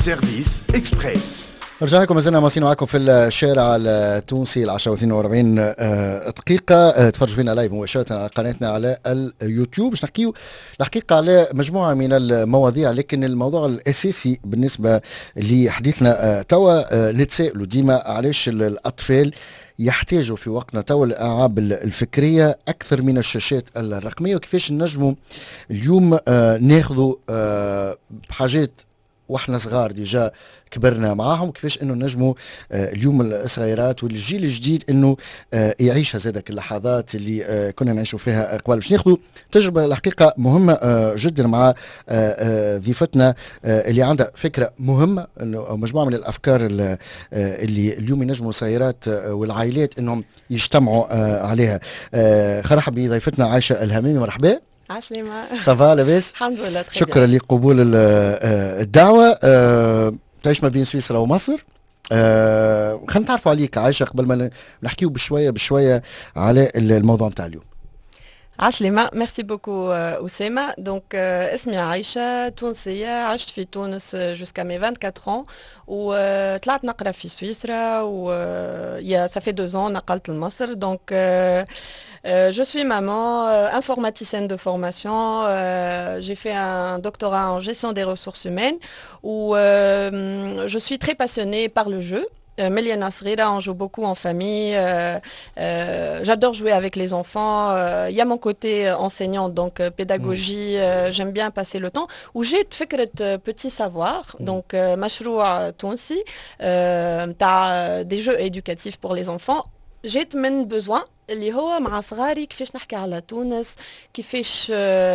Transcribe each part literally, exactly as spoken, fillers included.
سيرفيس إكسبريس. رجعنا لكم، مازلنا ماشيين معكم في الشارع التونسي العشرة واثنين وأربعين دقيقة. تفرجوا فينا لايف مباشرة على قناتنا على اليوتيوب باش نحكيو الحقيقة على مجموعة من المواضيع، لكن الموضوع الأساسي بالنسبة لحديثنا توا نتسائلوا ديما علاش الأطفال يحتاجوا في وقتنا توا الألعاب الفكرية أكثر من الشاشات الرقمية، وكيفاش نجموا اليوم ناخذوا بحاجات واحنا صغار ديجا كبرنا معاهم، كيفاش انه نجموا آه اليوم الصغيرات والجيل الجديد انه آه يعيش هذاك اللحظات اللي آه كنا نعيشوا فيها قبل. باش ناخذوا تجربه الحقيقه مهمه آه جدا مع آه آه ضيفتنا آه اللي عندها فكره مهمه او مجموعه من الافكار اللي, آه اللي اليوم ينجموا الصغيرات آه والعائلات انهم يجتمعوا آه عليها. آه خرحب بضيفتنا عائشه الهميمي، مرحبا. عسلامة. صافا لاباس؟ الحمد لله. شكرا لقبول الدعوة. أه تعيش ما بين سويسرا ومصر. أه خلينا نتعرفوا عليك عايشة قبل ما نحكيو بشوية بشوية على الموضوع نتاع اليوم. عسلامة، ميرسي بوكو أسامة. دونك اسمي عايشة، تونسية، عشت في تونس جوسكا مي أربعة وعشرين ans وطلعت نقرا في سويسرا و يا ça fait deux ans نقلت لمصر. دونك Euh, je suis maman, euh, informaticienne de formation. Euh, j'ai fait un doctorat en gestion des ressources humaines où euh, je suis très passionnée par le jeu. Méliana Srira, on joue beaucoup en famille. Euh, euh, j'adore jouer avec les enfants. Il euh, y a mon côté enseignante, donc euh, pédagogie. Euh, j'aime bien passer le temps. Où j'ai fait petit savoir, donc Mashroua Tounsi, des jeux éducatifs pour les enfants. جيت من بزوان اللي هو مع صغاري كيفاش نحكي على تونس، كيفاش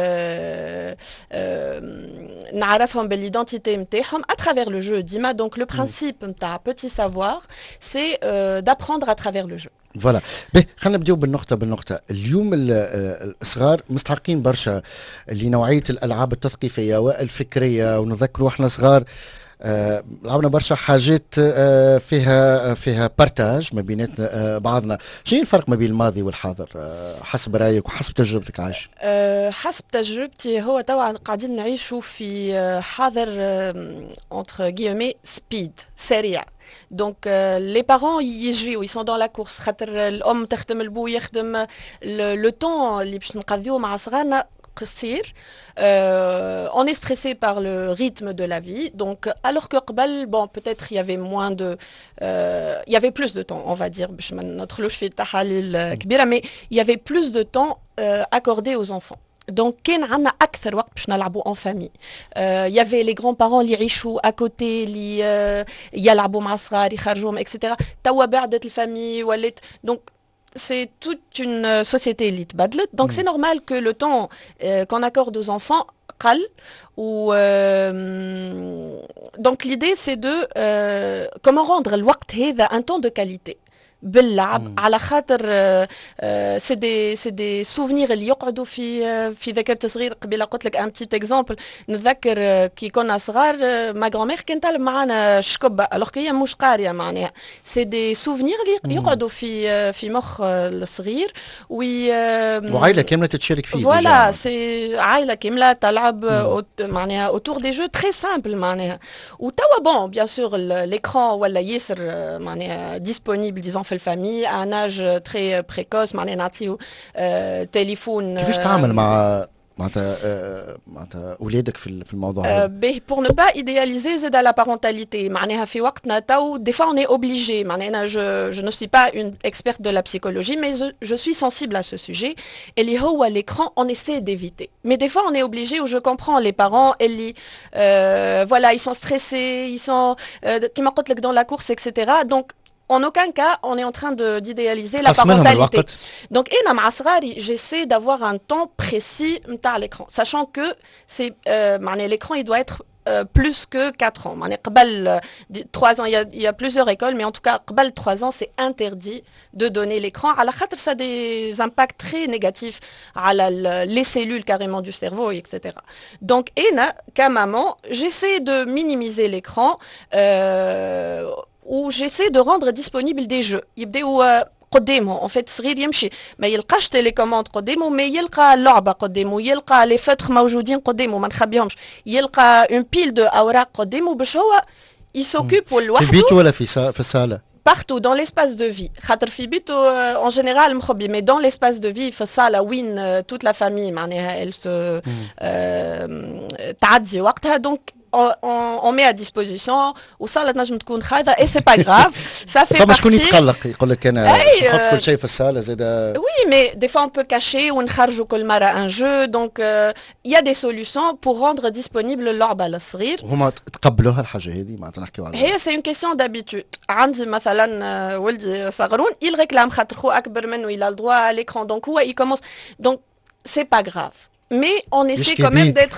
آه آه نعرفهم بالidentité نتاعهم à travers le jeu ديما. donc le principe نتاع petit savoir c'est euh, d'apprendre à travers le jeu. فوالا باهي خلينا نبداو بالنقطة بالنقطة. اليوم الصغار مستحقين برشا لنوعية الألعاب التثقيفية والفكرية، ونذكروا احنا صغار آه، لعبنا برشا حاجات آه، فيها فيها بارتاج ما بيناتنا آه، بعضنا. شنو الفرق ما بين الماضي والحاضر آه، حسب رايك وحسب تجربتك عايش؟ أه حسب تجربتي هو توا قاعدين نعيشوا في حاضر entre guillemets سبيد سريع. Donc euh, les parents يجريوا ils sont dans la course خاطر الام تخدم البو يخدم le temps اللي باش نقضيوه مع صغارنا قصير. Euh, on est stressé par le rythme de la vie, donc alors que قبل bon peut-être il y avait moins de euh, il y avait plus de temps, on va dire باش ما ندخلوش في تحاليل كبيرة, mais il y avait plus de temps euh, accordé aux enfants. Donc كان عنا أكثر وقت باش نلعبوا en famille. Il euh, y avait les grands-parents اللي يعيشوا à côté اللي uh, يلعبوا مع صغار يخرجوهم et cetera. توا بعدت الفامي ولات donc c'est toute une société élite badlet. Donc mmh. c'est normal que le temps euh, qu'on accorde aux enfants قل. ou euh, donc l'idée c'est de euh, comment rendre الوقت هذا un temps de qualité باللعب على خاطر سي دي سي دي سوفنير اللي يقعدوا في في ذاكرة صغير. قبيله قلت لك ان بتيت اكزامبل نتذكر كي كنا صغار ما غرامير كانت تعلم معنا شكبه الوغ هي مش قاريه معناها. سي دي سوفنير اللي يقعدوا في في مخ الصغير وي وعائله كامله تتشارك فيه. فوالا سي عائله كامله تلعب معناها اوتور دي جو تري سامبل معناها. وتوا بون بيان سور ليكران ولا ياسر معناها ديسپونيبل ديزون في الفامي ان اج تري بريكوس معناها نعطيو آه تليفون. كيفاش تعامل مع معناتها آه معناتها اولادك في في الموضوع هذا؟ باهي بور نو با ايدياليزي زاد لا بارونتاليتي معناها في وقتنا تو دي فوا اون اي اوبليجي معناها انا جو جو نو سوي با اون اكسبيرت دو لا بسيكولوجي مي جو سوي سنسيبل ا سو سوجي اللي هو l'écran on essaie d'éviter mais des fois on est obligé ou je comprends les parents اللي euh, voilà ils sont stressés ils sont كيما قلت لك dans la course et cetera. donc en aucun cas, on est en train de, d'idéaliser la parentalité. Donc, j'essaie d'avoir un temps précis à l'écran, sachant que c'est, euh, l'écran il doit être euh, plus que quatre ans. trois ans, il y, a, il y a plusieurs écoles, mais en tout cas, trois ans, c'est interdit de donner l'écran. À la khatr, ça a des impacts très négatifs à la, les cellules carrément du cerveau, et cetera. Donc, comme maman, j'essaie de minimiser l'écran. Euh, où j'essaie de rendre disponibles des jeux. يبداو قدامه. En fait صغير يمشي ما يلقاش تيليكوموند قدامه، ما يلقى اللعبة قدامه، يلقى لي فتخ موجودين قدامه ما نخبيهمش، يلقى اون بيل دو أوراق قدامه باش هو يسوكيب لوحده. في بيته ولا في سا... في الصالة؟ Partout dans l'espace de vie. خاطر في بيته en général مخبي، mais dans l'espace de vie في الصالة وين toute la famille معناها elle se euh, تعدي وقتها. donc on, on, on met à disposition وصالة تنجم تكون خايضة et c'est pas grave. ça fait partie. شكون يتقلق يقول لك انا باش نحط كل شيء في الصالة زاد. Oui, mais des fois on peut cacher ونخرجوا كل مرة un jeu. donc il euh, y a des solutions pour rendre disponible اللعبة للصغير. هما تقبلوها الحاجة هذه معناتها نحكيو عليها؟ هي c'est une question d'habitude. عندي مثلا ولدي صغرون il réclame خاطر خو أكبر منه il a le droit à l'écran donc هو il commence donc c'est pas grave. mais on essaie quand même d'être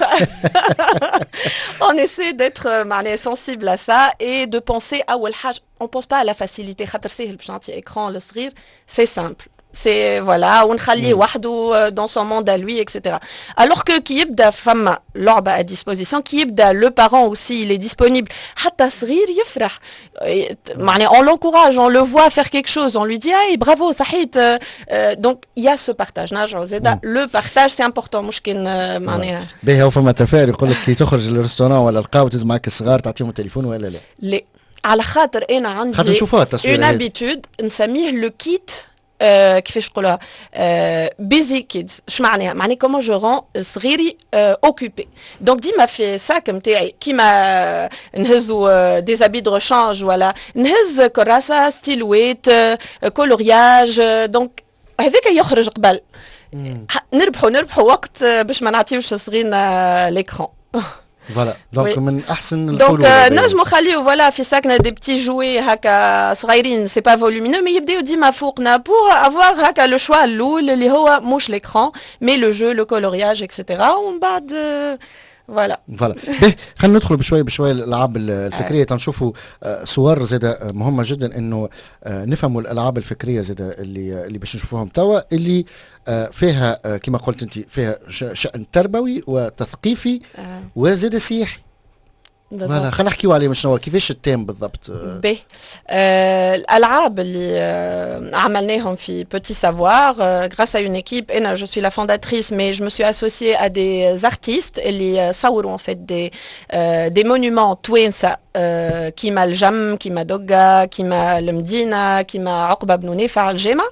on essaie d'être euh, sensible à ça et de penser à أول حاجة on pense pas à la facilité. خاطر سهل باش نعطي écran للصغير c'est simple. c'est voilà ونخليه وحده dans son monde à lui et cetera. alors que كي يبدا فما لعبة à disposition كي يبدا le parent aussi il est disponible حتى صغير يفرح معناه on l'encourage, on le voit faire quelque chose, on lui dit hey bravo صحيت. donc il y a ce partage نرجعوا زاده le partage c'est important مش كان معناها باهي. هو فما تفاعل يقول لك كي تخرج للريستوران ولا القهوة تهز معك الصغار تعطيهم التليفون ولا لا؟ لا على خاطر انا عندي خاطر نشوفوها التصوير une habitude نسميه le kit. Euh, كيفاش نقولها بيزي كيدز. اش معناها؟ معناها كومون جو رون صغيري اوكوبي. دونك ديما في الساك نتاعي كيما نهزو دي زابي دو ريشانج ولا نهز كراسه ستيلويت كولورياج. دونك هذاك يخرج قبل نربحوا نربحوا وقت باش ما نعطيوش صغيرنا ليكران. فوالا دونك من احسن الحلول. دونك نجموا نخليو فوالا في ساكنه دي بتي جوي هكا صغيرين سي با فولومينو مي يبداو ديما فوقنا بور افوار هكا لو شوا الاول اللي هو مش ليكران مي لو جو لو كولورياج اكسيتيرا ومن بعد فوالا فوالا. باهي خلينا ندخلوا بشوي بشوي الالعاب الفكريه تنشوفوا صور زاده مهمه جدا انه نفهموا الالعاب الفكريه زاده اللي اللي باش نشوفوهم توا اللي فيها كما قلت انت فيها شأن تربوي وتثقيفي وزاده سياحي. فوالا خلينا نحكيو عليه شنو كيفاش التيم بالضبط. باهي آه الالعاب اللي آه عملناهم في بوتي سافوار آه grâce à une équipe. انا je suis la fondatrice mais je me suis associée à des artistes اللي صوروا en fait des euh, des monuments توانسه آه كيما الجم كيما دوغا كيما المدينه كيما عقبه بن نافع الجامع.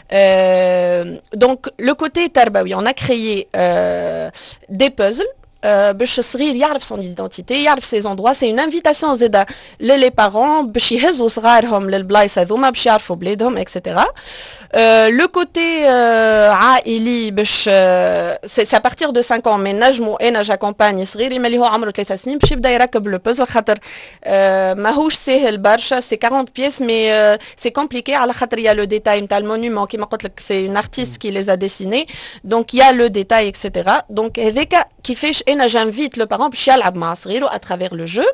آه donc le côté تربوي on a créé euh, des puzzles باش الصغير يعرف son identité يعرف ses endroits. c'est une invitation زاده للي بارون باش يهزوا صغارهم للبلايص هذوما باش يعرفوا بلادهم اكسيتيرا. لو كوتي عائلي باش سي ا بارتير دو خمسة ans مي نجموا انا جاكومباني صغير يما اللي هو عمره ثلاث سنين باش يبدا يركب لو بوزل خاطر ماهوش ساهل برشا. سي أربعين بيس مي سي كومبليكي على خاطر يا لو ديتاي نتاع المونيمون كيما قلت لك سي اون ارتيست كي لي ا ديسيني دونك يا لو ديتاي اكسيتيرا. دونك هذاك كيفاش انا جانفيت لو بارون باش يلعب مع صغيرو اترافير لو جو.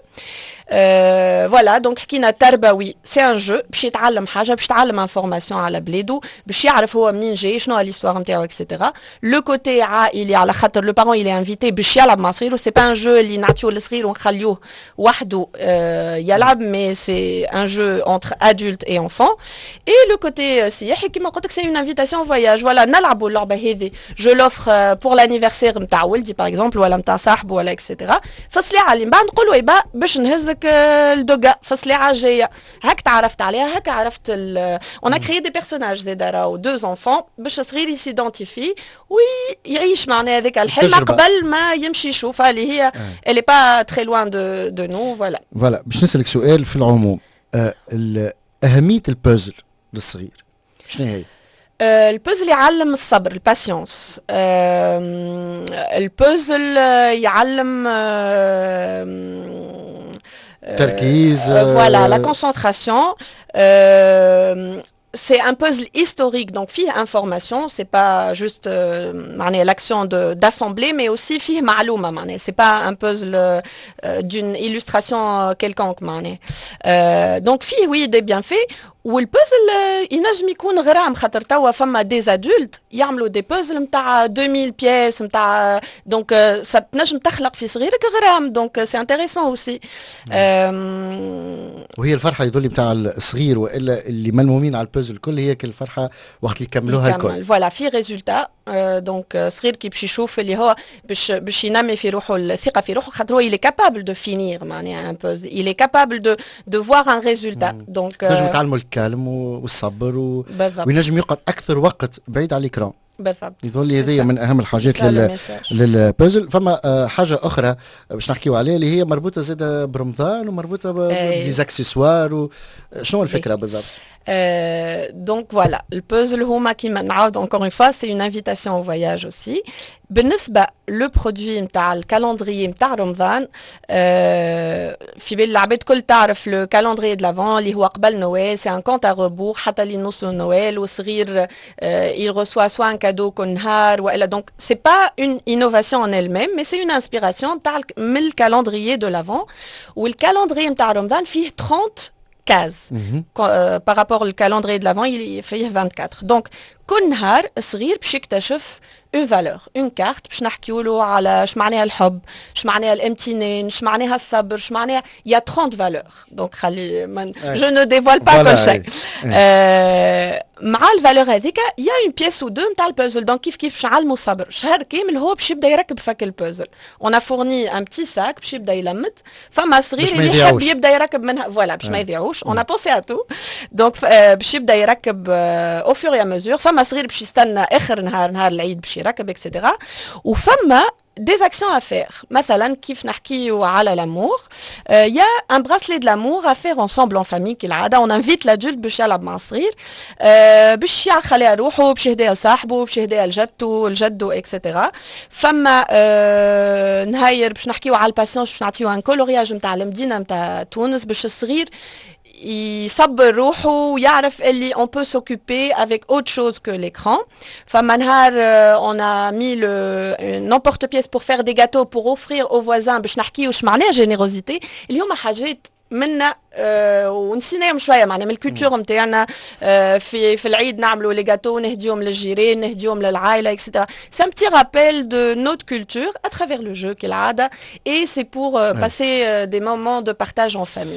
فوالا دونك حكينا تربوي سي ان جو باش يتعلم حاجه باش يتعلم انفورماسيون على بلادو باش يعرف هو منين جاي شنو ليستوار نتاعو اكسيتيرا. لو كوتي عائلي على خاطر لو بارون يلي انفيتي باش يلعب مع صغيرو. سي با ان جو اللي نعطيوه للصغير ونخليوه وحده يلعب مي سي ان جو انتر ادولت اي انفون. اي لو كوتي سياحي كيما قلت لك سي اون انفيتاسيون فواياج. فوالا نلعبوا اللعبه هذه جو لوفر بور لانيفرسير نتاع ولدي باغ اكزومبل ولا نتاع صاحبه ولا اكسيتيرا. فالسلعه اللي من بعد نقولوا يبا باش نهزك الدوغا في السلعه الجايه هاك تعرفت عليها هاك عرفت. اون ا كريي دي بيرسوناج زاد راهو دو زونفون باش صغير يسيدونتيفي ويعيش معنا هذاك الحلم قبل ما يمشي يشوفها اللي هي اللي با تري لوان دو دو نو. فوالا فوالا باش نسالك سؤال في العموم أه اهميه البازل للصغير شنو هي؟ آه البوزل يعلم الصبر الباسيونس. آه البوزل يعلم آه تركيز. فوالا لا كونسونطراسيون. c'est un puzzle historique donc فيه information c'est pas juste معناها l'action de d'assembler mais aussi فيه معلومة معناها c'est pas un puzzle euh, d'une illustration quelconque معناها euh, donc فيه oui des bienfaits والبوزل ينجم يكون غرام خاطر توا فما دي ادولت يعملوا دي بوزل نتاع ألفين بياس نتاع دونك تنجم تخلق في صغيرك غرام دونك سي انتريسون اوسي. وهي الفرحه يظل نتاع الصغير والا اللي ملمومين على البوزل الكل هي كل الفرحه وقت اللي يكملوها الكل. فوالا في ريزولتا دونك صغير كي باش يشوف اللي هو باش باش ينمي في روحه الثقه في روحه خاطر هو il est capable de finir معناها ان بوز il est capable de de voir un résultat دونك تنجم تعلموا الكلم والصبر و... وينجم يقعد اكثر وقت بعيد على الاكران. بالضبط يظل هذه من اهم الحاجات لل للبازل. فما حاجه اخرى باش نحكيو عليها اللي هي مربوطه زاده برمضان ومربوطه بديزاكسسوار. شنو الفكره بالضبط؟ Euh, donc voilà, le puzzle هما كيما نعاود encore une fois c'est une invitation au voyage aussi. بالنسبة le produit نتاع الكالندري نتاع رمضان في بال العباد كل تعرف le calendrier de l'Avent اللي هو قبل نويل c'est un compte à rebours حتى اللي نوصلوا نويل والصغير il reçoit soit un cadeau كل نهار والا donc c'est pas une innovation en elle-même mais c'est une inspiration نتاع من الكالندري de l'Avent والكالندري نتاع رمضان فيه trente cases. Mm-hmm. euh, par rapport au calendrier de l'Avent, il fait vingt-quatre. Donc, كل نهار صغير باش يكتشف une valeur, une carte باش نحكيو له على اش معناها الحب، اش معناها الامتنان، اش معناها الصبر، اش معناها il y a trente valeurs. Donc خلي من je ne dévoile pas كل شيء. مع الفالور هذيك il y a une pièce ou deux نتاع البازل. دونك كيف كيف باش نعلموا الصبر، شهر كامل هو باش يبدا يركب فك البازل. On a fourni un petit sac باش يبدا يلمت، فما صغير اللي يحب يبدا يركب منها فوالا باش ما يضيعوش. On a pensé à tout. Donc باش يبدا يركب au fur et à mesure. فما صغير باش يستنى اخر نهار نهار العيد باش يركب اكسيتيرا. وفما des actions à faire. مثلا كيف نحكيو على l'amour, il uh, y a un bracelet de l'amour à faire ensemble en famille كالعادة. On invite l'adulte باش يلعب مع الصغير uh, باش يعرخ عليها روحه باش يهديها صاحبه باش يهديها لجدته لجدو اكسيتيرا. فما uh, نهاير باش نحكيو على الباسيونس باش نعطيو ان كولورياج نتاع المدينة نتاع تونس باش الصغير يصبر روحه ويعرف اللي on peut s'occuper avec autre chose que l'écran. فما نهار on a mis le un emporte-pièce pour faire des gâteaux pour offrir aux voisins باش نحكيو واش معناها générosité اللي هما حاجات منا أه ونسيناهم شويه معناها من الكولتور نتاعنا. أه في في العيد نعملوا لي جاتو نهديهم للجيران نهديهم للعائله اكسيتيرا. سي ان بتي رابيل دو نوت كولتور ا ترافير لو جو كالعاده اي سي بور باسي دي مومون دو بارتاج ان فامي.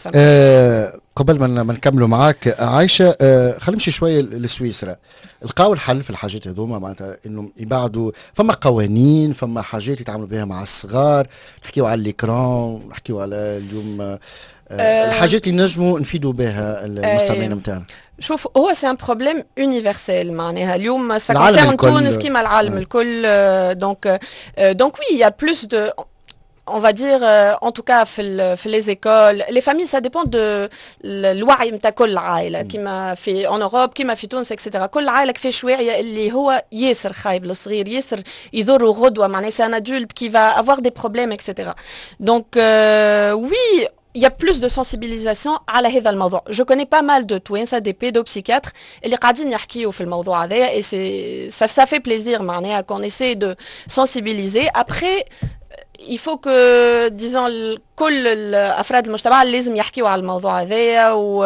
قبل ما ما نكملوا معاك عايشه أه خلينا نمشي شويه لسويسرا. لقاو الحل في الحاجات هذوما معناتها انه يبعدوا فما قوانين فما حاجات يتعاملوا بها مع الصغار. نحكيو على الاكران نحكيو على اليوم أه أه الحاجات اللي نجموا نفيدوا بها المستمعين نتاعنا. شوف هو سي ان بروبليم يونيفرسيل معناها اليوم سا كونسيرن تونس كيما العالم الكل. دونك دونك وي يا بلوس دو on va dire euh, en tout cas في les écoles les familles ça dépend de الوعي نتاع كل عائله كيما في en Europe كيما في تونس اكسيتيرا. كل عائله كيف شويه اللي هو ياسر خايب للصغير ياسر يضر غدوه معناها c'est un adulte qui va avoir des problèmes اكسيتيرا. donc euh, oui il y a plus de sensibilisation على هذا الموضوع. je connais pas mal de توانسه des pédopsychiatres اللي قاعدين يحكيو في الموضوع هذا et c'est ça, ça fait plaisir معناها qu'on essaie de sensibiliser. après il faut que disons كل الافراد المجتمع لازم يحكيوا على الموضوع هذايا و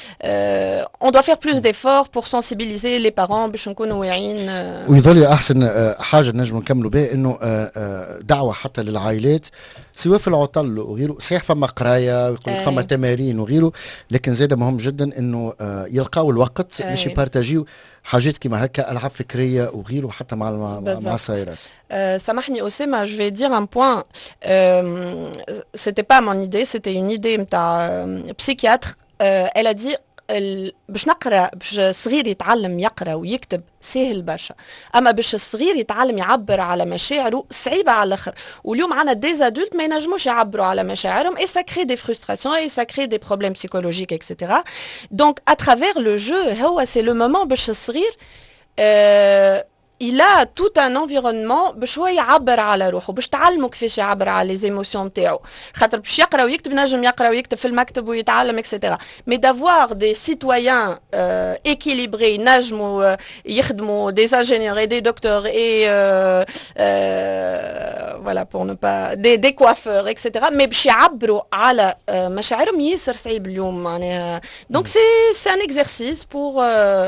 on doit faire plus d'efforts pour sensibiliser les parents باش نكونوا واعيين. ويظل احسن حاجه نجم نكملوا بها انه دعوه حتى للعائلات سواء في العطل وغيره. صحيح فما قرايه ويقول لك فما تمارين وغيره لكن زاد مهم جدا انه يلقاو الوقت باش يبارتاجيو حاجات كيما هكا العاب فكريه وغيره حتى مع مع الصغيرات. Euh, سامحني أسامة, je vais dire un point. Euh, c'était pas mon idée, c'était une idée نتاع psychiatre. Euh, elle a dit باش نقرا باش الصغير يتعلم يقرا ويكتب سهل برشا, اما باش الصغير يتعلم يعبر على مشاعره صعيبه على الاخر. واليوم عندنا دي ادولت ما ينجموش يعبروا على مشاعرهم et ça crée des frustrations et ça crée des problèmes psychologiques et cetera. Donc à travers le jeu هو c'est le moment باش الصغير euh, il a tout un environnement باش هو يعبر على روحه، باش تعلمه كيفاش يعبر على لي زيموسيون نتاعو، خاطر باش يقرا ويكتب نجم يقرا ويكتب في المكتب ويتعلم اكسيتيرا، مي دافوار دي سيتويان équilibrés ينجموا يخدموا des ingénieurs et des docteurs et euh, euh, voilà pour ne pas des des coiffeurs اكسيتيرا، مي باش يعبروا على مشاعرهم ياسر صعيب اليوم معناها. دونك سي سي ان اكزرسيس بور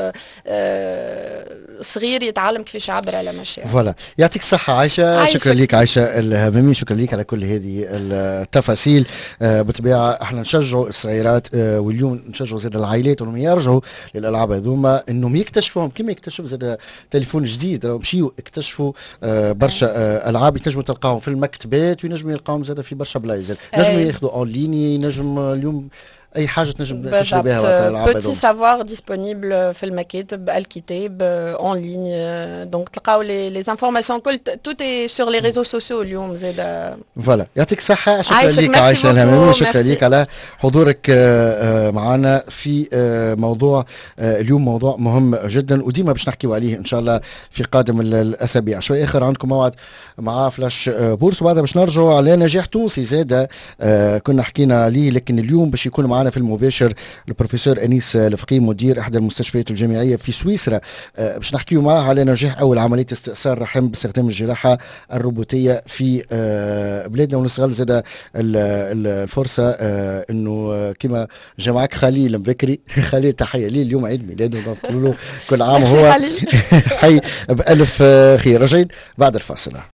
صغير يتعلم كيفاش يعبر على مشاعره. فوالا، يعطيك الصحة عايشة. عايشة. شكرا لك عايشة الهمامي، شكرا لك على كل هذه التفاصيل. آه بالطبيعة احنا نشجعوا الصغيرات، آه واليوم نشجعوا زاد العائلات انهم يرجعوا للالعاب هذوما، انهم يكتشفوهم كما يكتشفوا زاد تليفون جديد، راهم مشيوا اكتشفوا آه برشا آه العاب ينجموا تلقاهم في المكتبات وينجموا يلقاهم زاد في برشا بلايص، نجموا ياخذوا اون ليني، نجم اليوم اي حاجه تنجم تشري بها وقت الالعاب هذوما. بوتي سافوار ديسپونيبل في المكاتب، الكتاب اون لين، دونك تلقاو لي لي انفورماسيون كل توت اي سور لي ريزو سوسيو اليوم زاد. فوالا، يعطيك الصحه. شكرا لك عايشه الهمامي، شكرا لك على حضورك معنا في موضوع اليوم، موضوع مهم جدا وديما باش نحكيو عليه ان شاء الله في قادم الاسابيع. شوي اخر عندكم موعد مع فلاش بورس، وبعدها باش نرجعوا على نجاح تونسي زاد كنا حكينا عليه، لكن اليوم باش يكون معنا في المباشر البروفيسور انيس الفقيه مدير احدى المستشفيات الجامعيه في سويسرا، أه باش نحكيو معاه على نجاح اول عمليه استئصال رحم باستخدام الجراحه الروبوتيه في أه بلادنا، ونستغل زاد الفرصه أه انه كما جمعك خليل بكري خليل تحيه ليه اليوم عيد ميلاده، نقول له كل عام وهو حي بالف خير. راجعين بعد الفاصله.